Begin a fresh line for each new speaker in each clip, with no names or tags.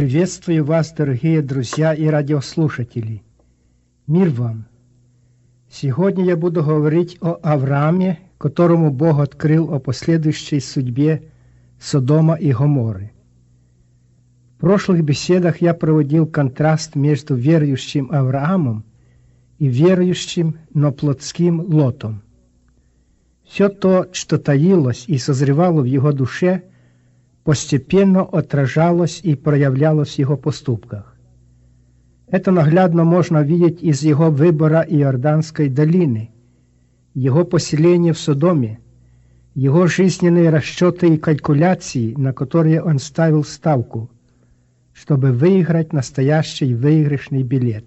Приветствую вас, дорогие друзья и радиослушатели. Мир вам! Сегодня я буду говорить о Аврааме, которому Бог открыл о последующей судьбе Содома и Гоморры. В прошлых беседах я проводил контраст между верующим Авраамом и верующим, но плотским Лотом. Все то, что таилось и созревало в его душе, постепенно отражалось и проявлялось в его поступках. Это наглядно можно видеть из его выбора Иорданской долины, его поселения в Содоме, его жизненные расчеты и калькуляции, на которые он ставил ставку, чтобы выиграть настоящий выигрышный билет.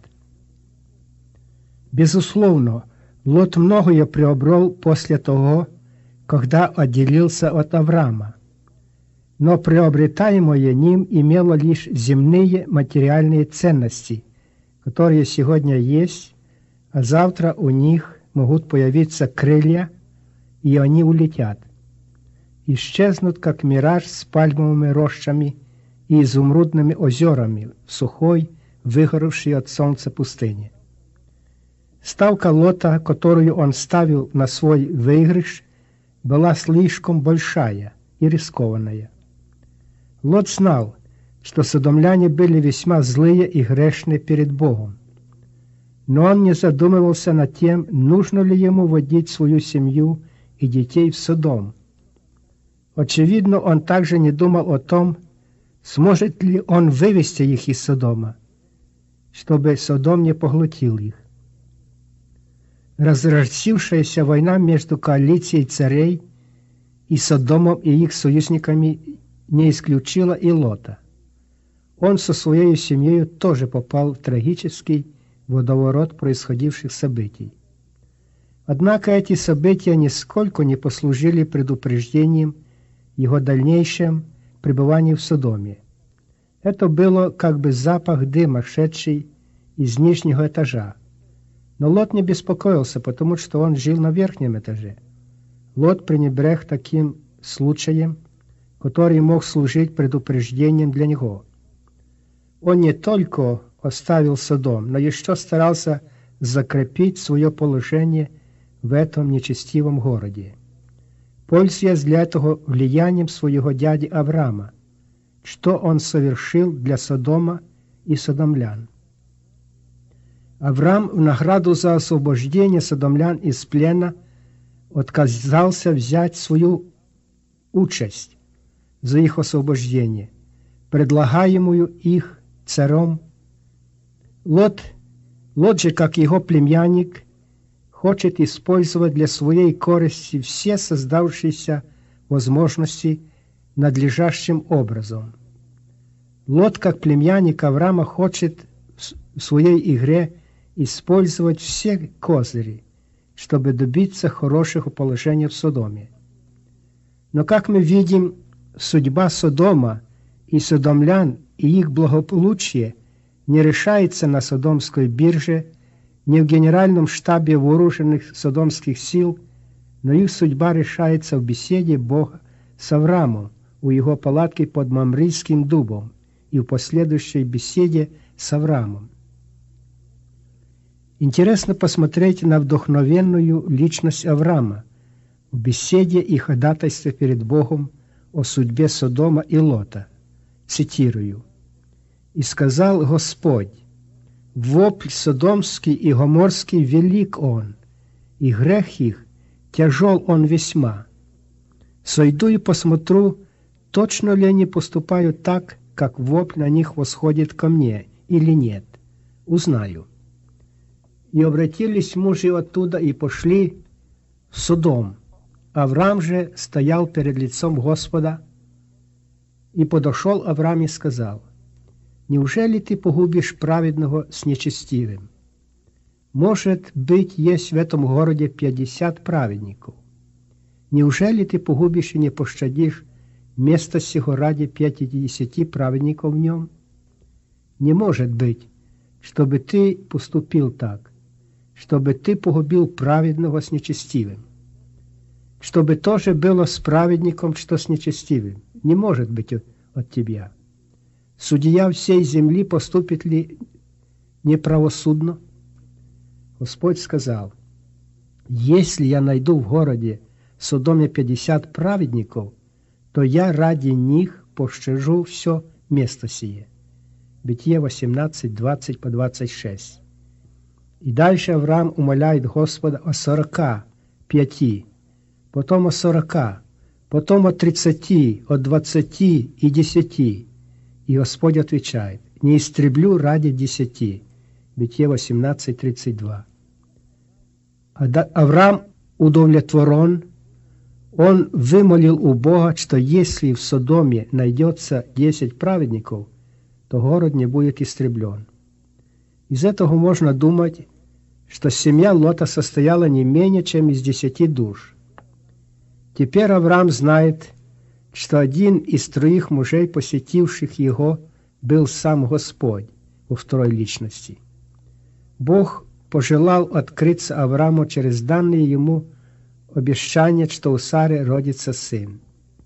Безусловно, Лот многое приобрел после того, когда отделился от Авраама. Но приобретаемое ним имело лишь земные материальные ценности, которые сегодня есть, а завтра у них могут появиться крылья, и они улетят. Исчезнут, как мираж с пальмовыми рощами и изумрудными озерами в сухой, выгоревшей от солнца пустыне. Ставка Лота, которую он ставил на свой выигрыш, была слишком большая и рискованная. Лот знал, что содомляне были весьма злые и грешны перед Богом. Но он не задумывался над тем, нужно ли ему водить свою семью и детей в Содом. Очевидно, он также не думал о том, сможет ли он вывести их из Содома, чтобы Содом не поглотил их. Разразившаяся война между коалицией царей и Содомом и их союзниками не исключила и Лота. Он со своей семьей тоже попал в трагический водоворот происходивших событий. Однако эти события нисколько не послужили предупреждением его дальнейшем пребывании в Содоме. Это было как бы запах дыма, шедший из нижнего этажа. Но Лот не беспокоился, потому что он жил на верхнем этаже. Лот пренебрег таким случаем, который мог служить предупреждением для него. Он не только оставил Содом, но еще старался закрепить свое положение в этом нечестивом городе, пользуясь для этого влиянием своего дяди Авраама, что он совершил для Содома и содомлян. Авраам в награду за освобождение содомлян из плена отказался взять свою участь за их освобождение, предлагаемую их царем. Лот же, как его племянник, хочет использовать для своей корысти все создавшиеся возможности надлежащим образом. Лот, как племянник Авраама, хочет в своей игре использовать все козыри, чтобы добиться хорошего положения в Содоме. Но, как мы видим, судьба Содома и содомлян и их благополучие не решается на Содомской бирже, не в генеральном штабе вооруженных содомских сил, но их судьба решается в беседе Бога с Авраамом у его палатки под Мамрийским дубом и в последующей беседе с Авраамом. Интересно посмотреть на вдохновенную личность Авраама в беседе и ходатайстве перед Богом о судьбе Содома и Лота. Цитирую. «И сказал Господь: вопль содомский и гоморский велик он, и грех их тяжел он весьма. Сойду и посмотрю, точно ли они поступают так, как вопль на них восходит ко мне, или нет. Узнаю». И обратились мужи оттуда и пошли в Содом. Авраам же стоял перед лицом Господа, и подошел Авраам и сказал: «Неужели ты погубишь праведного с нечестивым? Может быть, есть в этом городе 50 праведников. Неужели ты погубишь и не пощадишь место сего ради 50 праведников в нем? Не может быть, чтобы ты поступил так, чтобы ты погубил праведного с нечестивым. Чтобы тоже было с праведником, что с нечестивым. Не может быть от тебя. Судья всей земли поступит ли неправосудно? Господь сказал: если я найду в городе Содоме 50 праведников, то я ради них пощажу все место сие. Бытие 18, 20 по 26. И дальше Авраам умоляет Господа о 45, потом о 40, потом о 30, о 20 и 10. И Господь отвечает: не истреблю ради 10. Бытие 18, 32. Авраам удовлетворен. Он вымолил у Бога, что если в Содоме найдется 10 праведников, то город не будет истреблен. Из этого можно думать, что семья Лота состояла не менее чем из 10 душ. Теперь Авраам знает, что один из 3 мужей, посетивших его, был сам Господь во второй личности. Бог пожелал открыться Аврааму через данные ему обещание, что у Сары родится сын.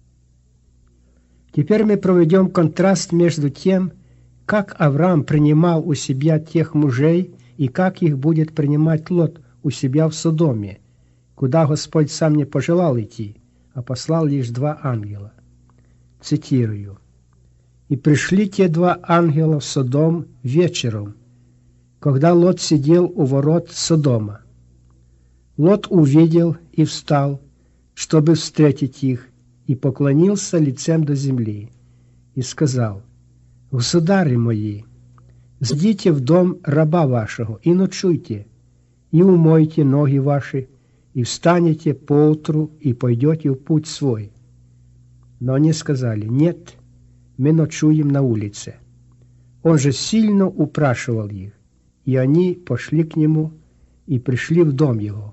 Теперь мы проведем контраст между тем, как Авраам принимал у себя тех мужей и как их будет принимать Лот у себя в Содоме, куда Господь сам не пожелал идти, а послал лишь 2 ангела. Цитирую: «И пришли те 2 ангела в Содом вечером, когда Лот сидел у ворот Содома. Лот увидел и встал, чтобы встретить их, и поклонился лицем до земли, и сказал: государи мои, зайдите в дом раба вашего и ночуйте, и умойте ноги ваши, и встанете поутру, и пойдете в путь свой. Но они сказали: нет, мы ночуем на улице. Он же сильно упрашивал их, и они пошли к нему и пришли в дом его.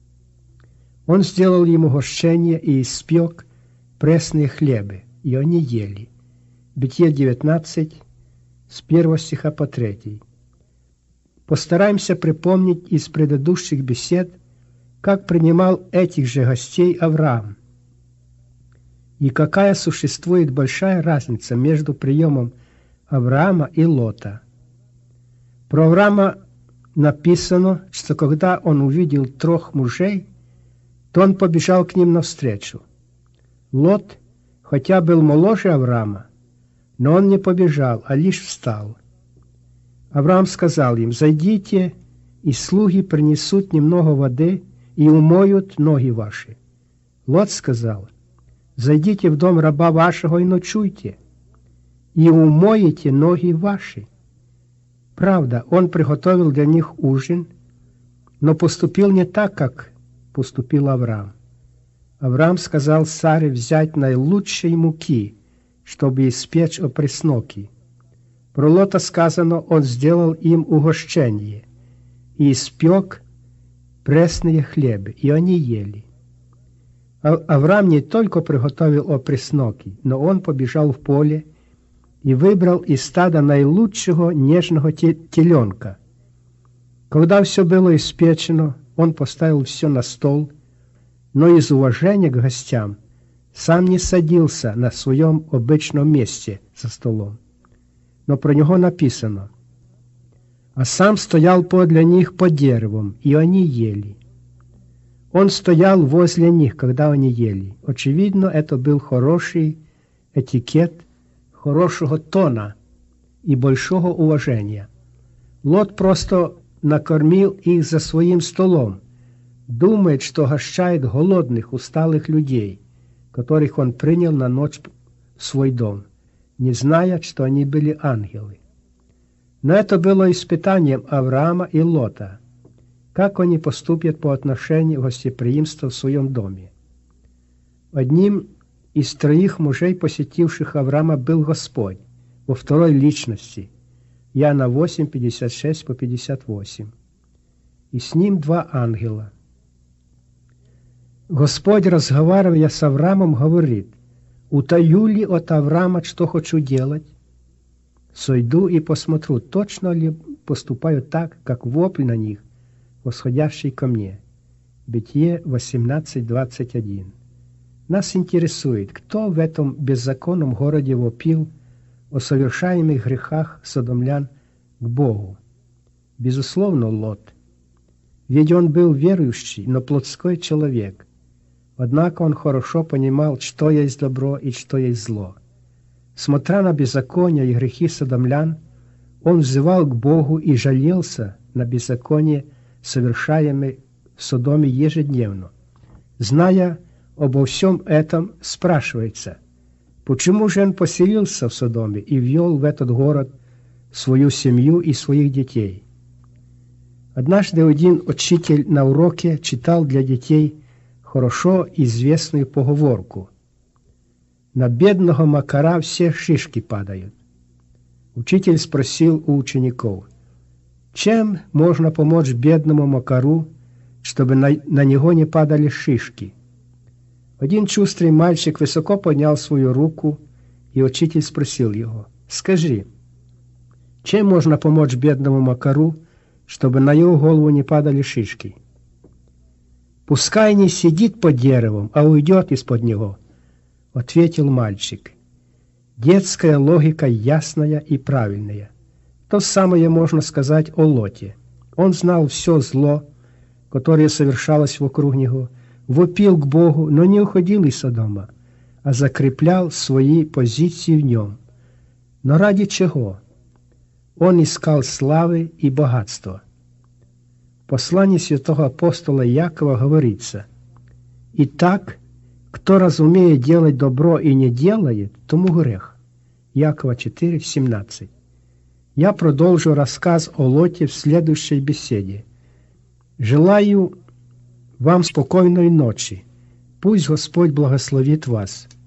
Он сделал ему гощение и испек пресные хлебы, и они ели». Бытие 19, с 1 стиха по 3. Постараемся припомнить из предыдущих бесед, как принимал этих же гостей Авраам, и какая существует большая разница между приемом Авраама и Лота. Про Авраама написано, что когда он увидел 3 мужей, то он побежал к ним навстречу. Лот, хотя был моложе Авраама, но он не побежал, а лишь встал. Авраам сказал им: «Зайдите, и слуги принесут немного воды и умоют ноги ваши». Лот сказал: «Зайдите в дом раба вашего и ночуйте, и умоете ноги ваши». Правда, он приготовил для них ужин, но поступил не так, как поступил Авраам. Авраам сказал Саре взять наилучшей муки, чтобы испечь опресноки. Про Лота сказано: он сделал им угощение и испек пресные хлебы, и они ели. Авраам не только приготовил опресноки, но он побежал в поле и выбрал из стада наилучшего нежного теленка. Когда все было испечено, он поставил все на стол, но из уважения к гостям сам не садился на своем обычном месте за столом. Но про него написано: «А сам стоял подле них под деревом, и они ели». Он стоял возле них, когда они ели. Очевидно, это был хороший этикет, хорошего тона и большого уважения. Лот просто накормил их за своим столом, думает, что угощает голодных, усталых людей, которых он принял на ночь в свой дом, не зная, что они были ангелы. Но это было испытанием Авраама и Лота, как они поступят по отношению к гостеприимству в своем доме. Одним из 3 мужей, посетивших Авраама, был Господь во второй личности, Иоанна 8, 56 по 58. И с ним 2 ангела. Господь, разговаривая с Авраамом, говорит: «Утаю ли от Авраама, что хочу делать? Сойду и посмотрю, точно ли поступаю так, как вопль на них, восходящий ко мне». Бытие 18, 21. Нас интересует, кто в этом беззаконном городе вопил о совершаемых грехах содомлян к Богу. Безусловно, Лот. Ведь он был верующий, но плотской человек. Однако он хорошо понимал, что есть добро и что есть зло. Смотря на беззаконие и грехи содомлян, он взывал к Богу и жалелся на беззаконие, совершаемое в Содоме ежедневно. Зная обо всем этом, спрашивается, почему же он поселился в Содоме и ввел в этот город свою семью и своих детей? Однажды один учитель на уроке читал для детей хорошо известную поговорку: «На бедного макара все шишки падают». Учитель спросил у учеников, чем можно помочь бедному макару, чтобы на него не падали шишки? Один шустрый мальчик высоко поднял свою руку, и учитель спросил его, скажи, чем можно помочь бедному макару, чтобы на его голову не падали шишки? «Пускай не сидит под деревом, а уйдет из-под него», — ответил мальчик. Детская логика ясная и правильная. То самое можно сказать о Лоте. Он знал все зло, которое совершалось вокруг него, вопил к Богу, но не уходил из Содома, а закреплял свои позиции в нем. Но ради чего? Он искал славы и богатства. В послании святого апостола Якова говорится: «Итак, кто разумеет делать добро и не делает, тому грех». Якова 4:17. Я продолжу рассказ о Лоте в следующей беседе. Желаю вам спокойной ночи. Пусть Господь благословит вас.